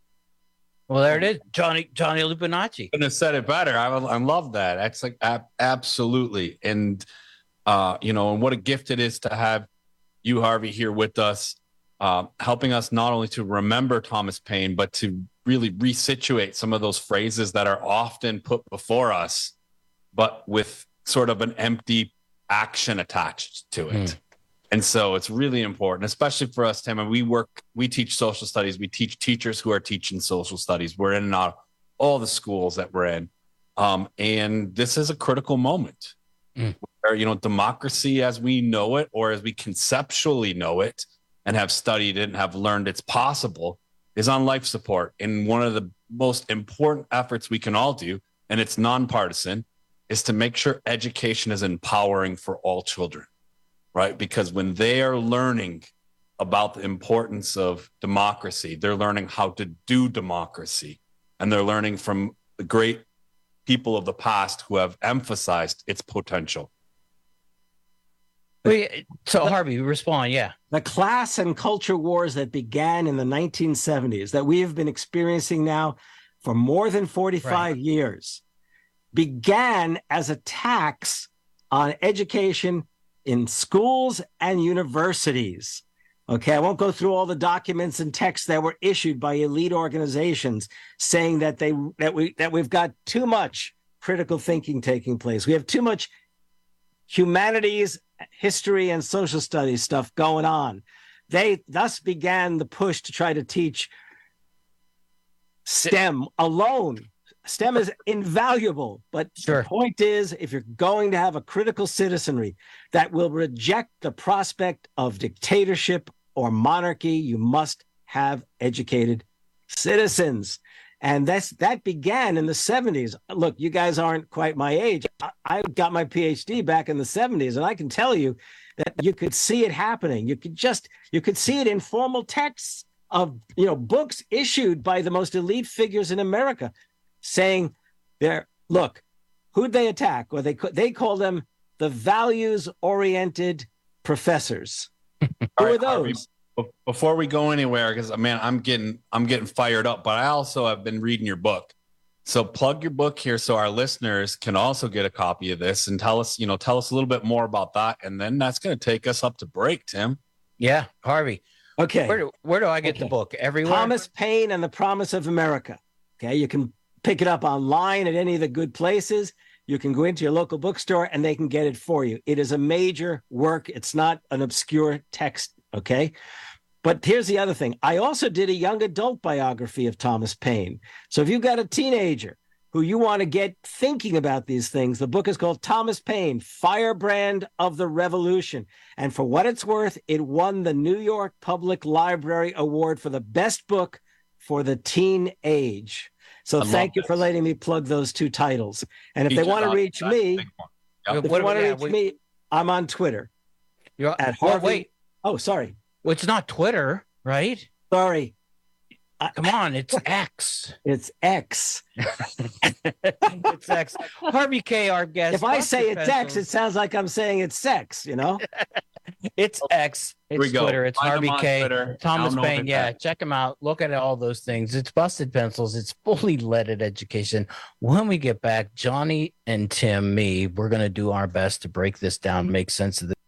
Speaker 18: Well, there it is, Johnny Johnny Lupinacci.
Speaker 2: Couldn't have said it better. I, I love that. That's like ab- absolutely. And Uh, you know, and what a gift it is to have you, Harvey, here with us, uh, helping us not only to remember Thomas Paine, but to really resituate some of those phrases that are often put before us, but with sort of an empty action attached to it. Mm. And so it's really important, especially for us, Tim, and we work, we teach social studies. We teach teachers who are teaching social studies. We're in and out all the schools that we're in. Um, and this is a critical moment. Mm. Where, you know, democracy as we know it, or as we conceptually know it and have studied it and have learned it's possible, is on life support. And one of the most important efforts we can all do, and it's nonpartisan, is to make sure education is empowering for all children, right? Because when they are learning about the importance of democracy, they're learning how to do democracy, and they're learning from the great people of the past who have emphasized its potential.
Speaker 18: So Harvey, respond. Yeah.
Speaker 17: The class and culture wars that began in the nineteen seventies that we have been experiencing now for more than forty-five right. years began as attacks on education in schools and universities. Okay, I won't go through all the documents and texts that were issued by elite organizations saying that they that we that we've got too much critical thinking taking place. We have too much humanities, history, and social studies stuff going on. They thus began the push to try to teach STEM alone, STEM is invaluable, but
Speaker 18: sure.
Speaker 17: The point is, if you're going to have a critical citizenry that will reject the prospect of dictatorship or monarchy, you must have educated citizens. And that's that began in the seventies. Look, you guys aren't quite my age. I, I got my P H D back in the seventies, and I can tell you that you could see it happening. You could just you could see it in formal texts of, you know, books issued by the most elite figures in America, saying, "There, look, who'd they attack?" Or they they call them the values-oriented professors. Who
Speaker 2: All
Speaker 17: are
Speaker 2: right,
Speaker 17: those?
Speaker 2: Harvey, before we go anywhere, because man, I'm getting I'm getting fired up, but I also have been reading your book. So plug your book here so our listeners can also get a copy of this and tell us, you know, tell us a little bit more about that. And then that's going to take us up to break, Tim.
Speaker 18: Yeah, Harvey.
Speaker 17: Okay.
Speaker 18: Where do, where do I get
Speaker 17: Okay.
Speaker 18: the book? Everywhere?
Speaker 17: Thomas Paine and the Promise of America. Okay. You can pick it up online at any of the good places. You can go into your local bookstore and they can get it for you. It is a major work. It's not an obscure text. Okay. But here's the other thing. I also did a young adult biography of Thomas Paine. So if you've got a teenager who you want to get thinking about these things, the book is called Thomas Paine, Firebrand of the Revolution. And for what it's worth, it won the New York Public Library Award for the best book for the teen age. So
Speaker 2: I
Speaker 17: thank
Speaker 2: love
Speaker 17: you for
Speaker 2: this.
Speaker 17: letting me plug those two titles. And if
Speaker 2: Each
Speaker 17: they want to
Speaker 2: other.
Speaker 17: reach
Speaker 2: That's a
Speaker 17: me,
Speaker 2: big one.
Speaker 18: Yep.
Speaker 17: if
Speaker 18: What
Speaker 17: they
Speaker 18: do
Speaker 17: want to
Speaker 18: we- yeah,
Speaker 17: reach
Speaker 18: we-
Speaker 17: me, I'm on Twitter
Speaker 18: You're,
Speaker 17: at
Speaker 18: well,
Speaker 17: Harvey.
Speaker 18: wait,
Speaker 17: Oh, sorry.
Speaker 18: well, it's not Twitter, right?
Speaker 17: Sorry.
Speaker 18: Come on, it's X.
Speaker 17: It's X.
Speaker 18: It's X. Harvey K, our guest.
Speaker 17: If I say
Speaker 18: Busted
Speaker 17: it's X,
Speaker 18: Pencils.
Speaker 17: it sounds like I'm saying it's sex, you know?
Speaker 18: It's X.
Speaker 2: Here we
Speaker 18: It's
Speaker 2: go.
Speaker 18: Twitter. It's
Speaker 2: Find
Speaker 18: Harvey
Speaker 2: them on
Speaker 18: K.
Speaker 2: Twitter.
Speaker 18: Thomas
Speaker 2: Download
Speaker 18: Paine.
Speaker 2: it
Speaker 18: Yeah,
Speaker 2: back.
Speaker 18: check him out. Look at all those things. It's Busted Pencils. It's fully leaded education. When we get back, Johnny and Tim, me, we're going to do our best to break this down, make sense of this.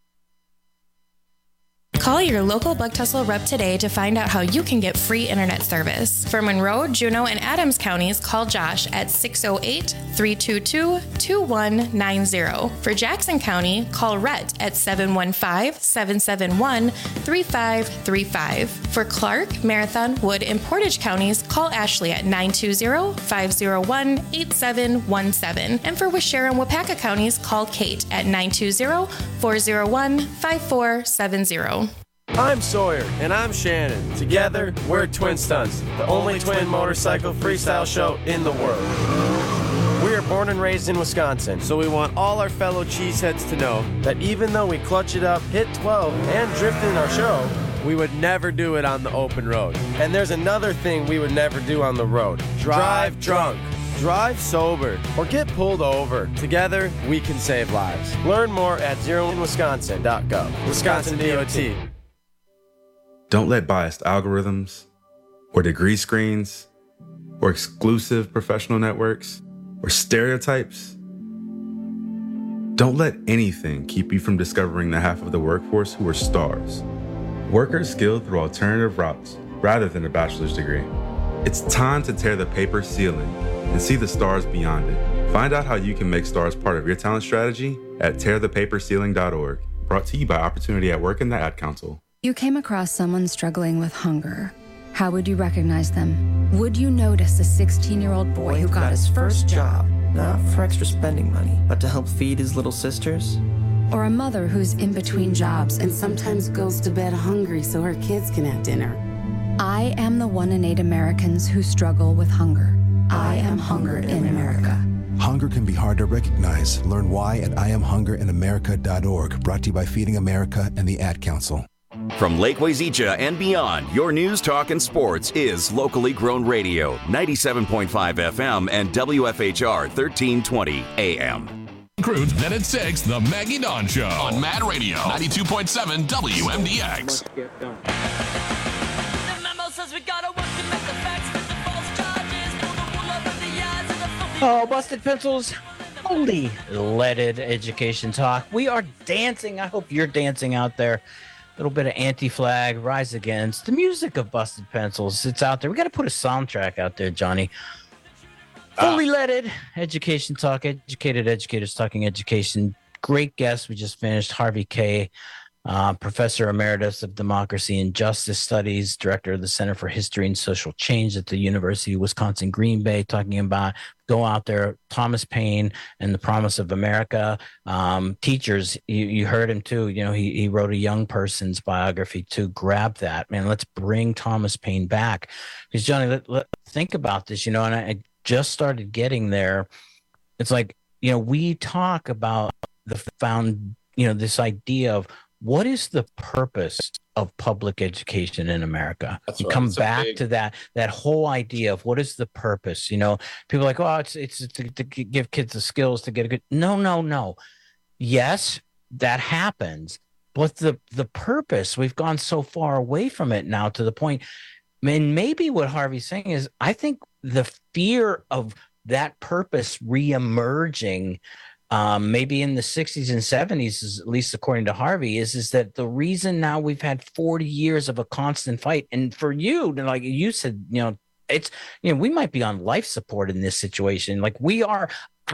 Speaker 29: Call your local Bug Tussle rep today to find out how you can get free internet service. For Monroe, Juneau, and Adams counties, call Josh at six oh eight, three two two, two one nine zero. For Jackson County, call Rhett at seven one five, seven seven one, three five three five. For Clark, Marathon, Wood, and Portage counties, call Ashley at nine two zero, five zero one, eight seven one seven. And for Waushara and Wapaka counties, call Kate at nine two zero, four zero one, five four seven zero.
Speaker 1: I'm Sawyer. And I'm Shannon. Together, we're Twin Stunts, the only twin motorcycle freestyle show in the world. We are born and raised in Wisconsin, so we want all our fellow cheeseheads to know that even though we clutch it up, hit twelve, and drift in our show, we would never do it on the open road. And there's another thing we would never do on the road. Drive drunk. Drive sober or get pulled over. Together, we can save lives. Learn more at zero in wisconsin dot gov. Wisconsin D O T.
Speaker 9: Don't let biased algorithms, or degree screens, or exclusive professional networks, or stereotypes. Don't let anything keep you from discovering the half of the workforce who are stars. Workers skilled through alternative routes rather than a bachelor's degree. It's time to tear the paper ceiling and see the stars beyond it. Find out how you can make stars part of your talent strategy at tear the paper ceiling dot org. Brought to you by Opportunity at Work and the Ad Council.
Speaker 12: You came across someone struggling with hunger. How would you recognize them? Would you notice a sixteen-year-old boy who got his first job?
Speaker 6: Not for extra spending money, but to help feed his little sisters?
Speaker 12: Or a mother who's in between jobs and
Speaker 15: sometimes goes to bed hungry so her kids can have dinner?
Speaker 12: I am the one in eight Americans who struggle with hunger. I am hunger in America.
Speaker 20: Hunger can be hard to recognize. Learn why at I am hunger in america dot org. Brought to you by Feeding America and the Ad Council.
Speaker 21: From Lake Wazeecha and beyond, your news, talk, and sports is locally grown radio, ninety-seven point five F M and W F H R thirteen twenty A M.
Speaker 22: Crude, then at six, The Maggie Dawn Show on Mad Radio, ninety-two point seven W M D X.
Speaker 18: Oh, Busted Pencils, fully leaded education talk. We are dancing. I hope you're dancing out there. A little bit of anti-flag, rise against the music of Busted Pencils. It's out there. We got to put a soundtrack out there, Johnny. Fully leaded education talk, educated educators talking education. Great guest. We just finished Harvey K. uh, Professor Emeritus of Democracy and Justice Studies, Director of the Center for History and Social Change at the University of Wisconsin Green Bay, talking about go out there, Thomas Paine and the Promise of America. Um, teachers, you, you heard him too. You know, he, he wrote a young person's biography to grab that. Man, let's bring Thomas Paine back. Because, Johnny, let, let, think about this, you know, and I, I just started getting there. It's like, you know, we talk about the found, you know, this idea of what is the purpose of public education in America?
Speaker 2: That's
Speaker 18: you
Speaker 2: right.
Speaker 18: come
Speaker 2: It's
Speaker 18: back
Speaker 2: big...
Speaker 18: to that, that whole idea of what is the purpose? You know, people are like, oh, it's, it's to, to give kids the skills to get a good, no, no, no. Yes, that happens. But the, the purpose, we've gone so far away from it now to the point, and maybe what Harvey's saying is, I think the fear of that purpose reemerging, um, maybe in the sixties and seventies, is, at least according to Harvey, is, is that the reason now we've had forty years of a constant fight. And for you, like you said, you know, it's, you know, we might be on life support in this situation. Like we are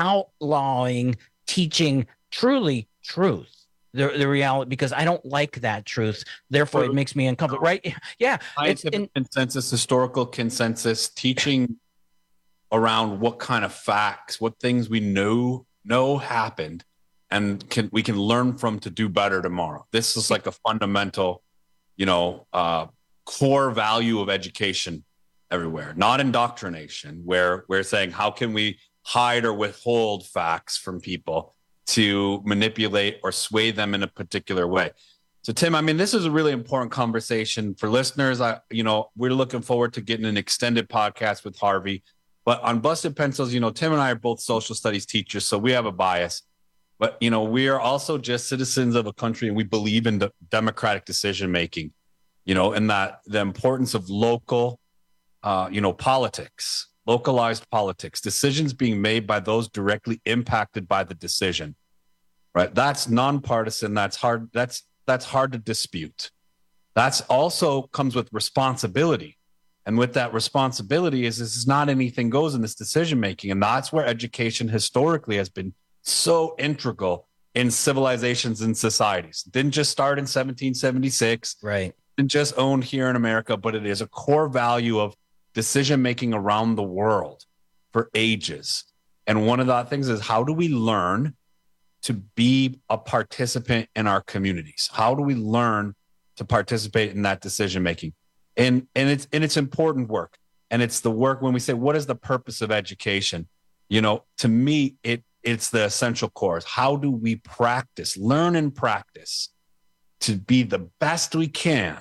Speaker 18: outlawing teaching truly truth. The, the reality, because I don't like that truth. Therefore, it makes me uncomfortable, right? Yeah.
Speaker 2: Scientific it's in, consensus, historical consensus, teaching around what kind of facts, what things we know know happened, and can we can learn from to do better tomorrow. This is like a fundamental, you know, uh, core value of education everywhere, not indoctrination, where we're saying how can we hide or withhold facts from people to manipulate or sway them in a particular way. So, Tim, I mean, this is a really important conversation for listeners. I, you know, we're looking forward to getting an extended podcast with Harvey. But on Busted Pencils, you know, Tim and I are both social studies teachers, so we have a bias. But, you know, we are also just citizens of a country, and we believe in the democratic decision making, you know, and that the importance of local, uh, you know, politics. Localized politics, decisions being made by those directly impacted by the decision, right? That's nonpartisan. That's hard. That's that's hard to dispute. That's also comes with responsibility, and with that responsibility is this is not anything goes in this decision making, and that's where education historically has been so integral in civilizations and societies. It didn't just start in seventeen seventy-six,
Speaker 18: right?
Speaker 2: Didn't just owned here in America, but it is a core value of decision-making around the world for ages. And one of the things is, how do we learn to be a participant in our communities? How do we learn to participate in that decision-making? And, and it's, and it's important work. And it's the work when we say, what is the purpose of education? You know, to me, it, it's the essential core. How do we practice, learn and practice to be the best we can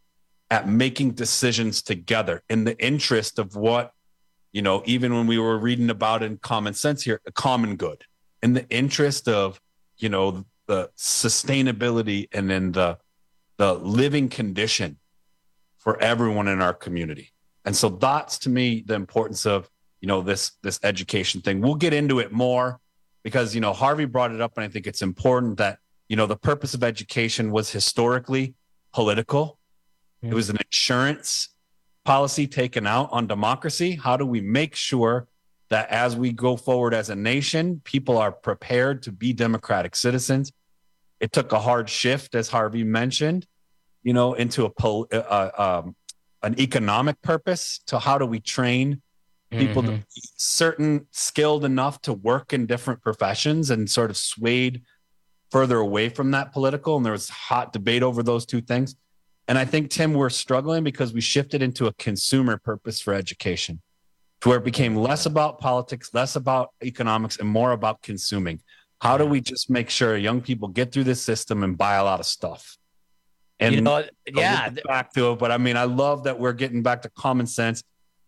Speaker 2: at making decisions together in the interest of what, you know, even when we were reading about in Common Sense here, a common good, in the interest of, you know, the sustainability and then the, the living condition for everyone in our community. And so that's, to me, the importance of, you know, this, this education thing. We'll get into it more because, you know, Harvey brought it up, and I think it's important that, you know, the purpose of education was historically political. It was an insurance policy taken out on democracy. How do we make sure that as we go forward as a nation, people are prepared to be democratic citizens? It took a hard shift, as Harvey mentioned, you know, into a pol- uh, um, an economic purpose. To how do we train people mm-hmm. to be certain skilled enough to work in different professions, and sort of swayed further away from that political. And there was hot debate over those two things. And I think, Tim, we're struggling because we shifted into a consumer purpose for education, to where it became less about politics, less about economics, and more about consuming. How do we just make sure young people get through this system and buy a lot of stuff? And
Speaker 18: you know, yeah,
Speaker 2: back to it. But I mean, I love that we're getting back to common sense,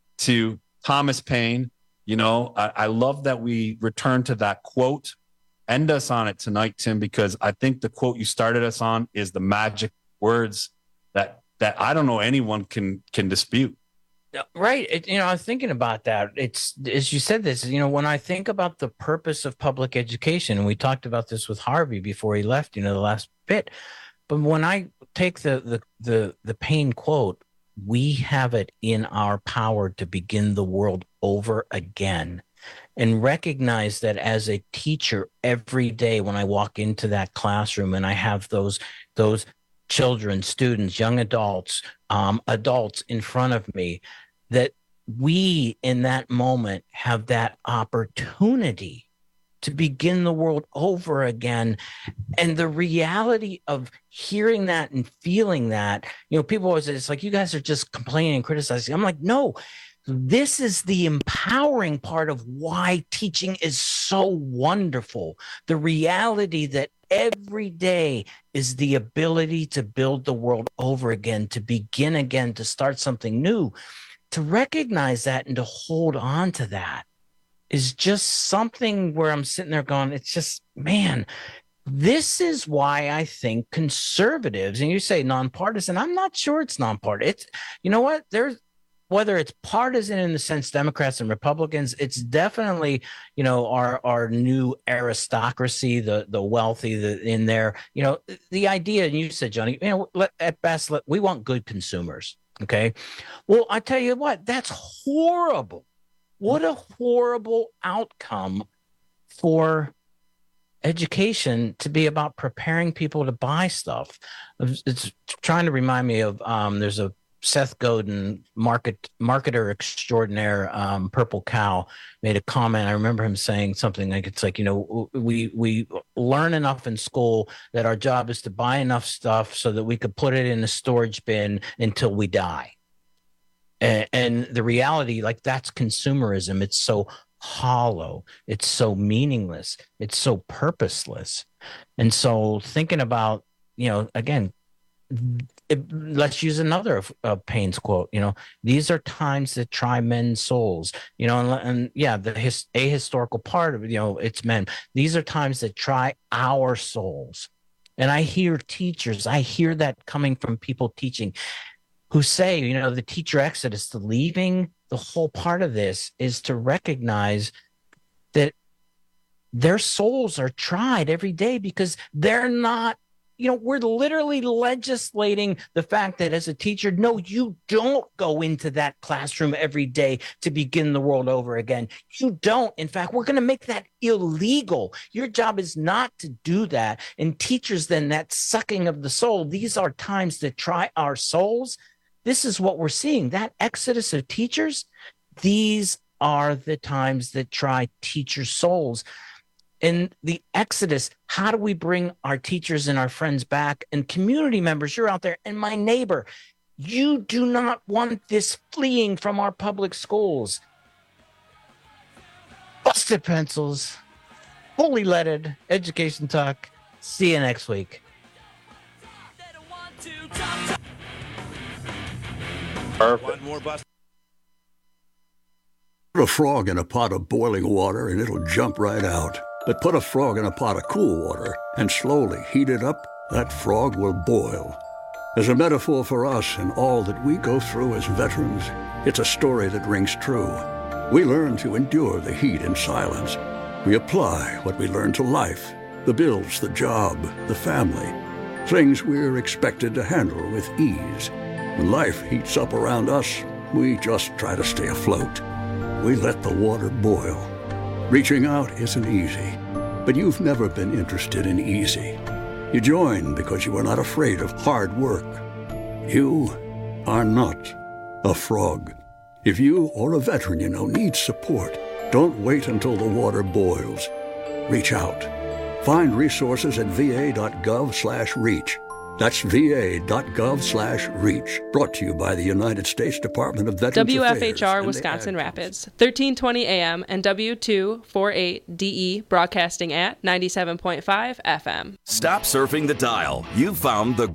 Speaker 2: to Thomas Paine. You know, I, I love that we return to that quote. End us on it tonight, Tim, because I think the quote you started us on is the magic words that that I don't know anyone can can dispute.
Speaker 18: Right. It, you know, I was thinking about that. It's, as you said this, you know, when I think about the purpose of public education, and we talked about this with Harvey before he left, you know, the last bit, but when I take the the the the Paine quote, we have it in our power to begin the world over again. and recognize that as a teacher every day when I walk into that classroom and I have those those children, students, young adults, um, adults in front of me, that we in that moment have that opportunity to begin the world over again. And the reality of hearing that and feeling that, you know, people always say, it's like, you guys are just complaining and criticizing. I'm like, no. This is the empowering part of why teaching is so wonderful. The reality that every day is the ability to build the world over again, to begin again, to start something new. To recognize that and to hold on to that is just something where I'm sitting there going, it's just, man, this is why I think conservatives, and you say nonpartisan, I'm not sure it's nonpartisan. It's, you know what, there's, whether it's partisan in the sense Democrats and Republicans, it's definitely, you know, our our new aristocracy, the the wealthy, the in there, you know, the idea, and you said, Johnny, you know, let, at best, let, we want good consumers. Okay. Well, I tell you what, that's horrible. What a horrible outcome for education to be about preparing people to buy stuff. It's trying to remind me of, um, there's a Seth Godin, market marketer extraordinaire, um, Purple Cow, made a comment. I remember him saying something like, it's like, you know, we we learn enough in school that our job is to buy enough stuff so that we could put it in a storage bin until we die. And, and the reality, like, that's consumerism. It's so hollow. It's so meaningless. It's so purposeless. And so thinking about, you know, again, It, let's use another of uh, Paine's quote. You know, these are times that try men's souls. You know, and, and yeah, the his, ahistorical part of it, you know, it's men. These are times that try our souls. And I hear teachers, I hear that coming from people teaching, who say, you know, the teacher exodus, the leaving, the whole part of this is to recognize that their souls are tried every day because they're not. You know, we're literally legislating the fact that as a teacher, no, you don't go into that classroom every day to begin the world over again. You don't. In fact, we're going to make that illegal. Your job is not to do that. And teachers, then, that sucking of the soul, these are times that try our souls. This is what we're seeing. That exodus of teachers, these are the times that try teachers' souls. In the exodus, how do we bring our teachers and our friends back? And community members, you're out there, and my neighbor, you do not want this fleeing from our public schools. Busted pencils, fully leaded education talk. See you next week.
Speaker 2: Perfect.
Speaker 3: Put a frog in a pot of boiling water and it'll jump right out. But put a frog in a pot of cool water and slowly heat it up, that frog will boil. As a metaphor for us and all that we go through as veterans, it's a story that rings true. We learn to endure the heat in silence. We apply what we learn to life, the bills, the job, the family, things we're expected to handle with ease. When life heats up around us, we just try to stay afloat. We let the water boil. Reaching out isn't easy, but you've never been interested in easy. You join because you are not afraid of hard work. You are not a frog. If you or a veteran you know needs support, don't wait until the water boils. Reach out. Find resources at va.gov slash reach. That's va.gov slash reach. Brought to you by the United States Department of Veterans
Speaker 5: W F H R
Speaker 3: Affairs. W F H R
Speaker 5: Wisconsin Rapids, thirteen twenty A M and W two forty-eight D E, broadcasting at ninety-seven point five F M.
Speaker 21: Stop surfing the dial. You've found the